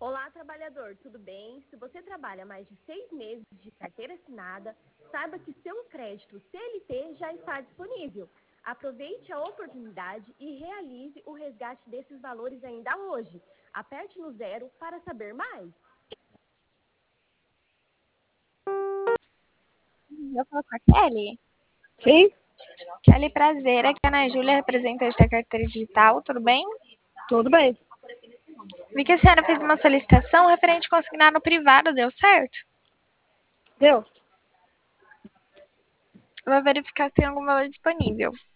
Olá, trabalhador, tudo bem? Se você trabalha mais de 6 meses de carteira assinada, saiba que seu crédito CLT já está disponível. Aproveite a oportunidade e realize o resgate desses valores ainda hoje. Aperte no 0 para saber mais. Eu falo com a Kelly. Sim, Kelly, prazer. Aqui é a Ana Júlia, representante da carteira digital, tudo bem? tudo bem. Vi que a senhora fez uma solicitação referente consignado privado, deu certo? Deu? Eu vou verificar se tem algum valor disponível.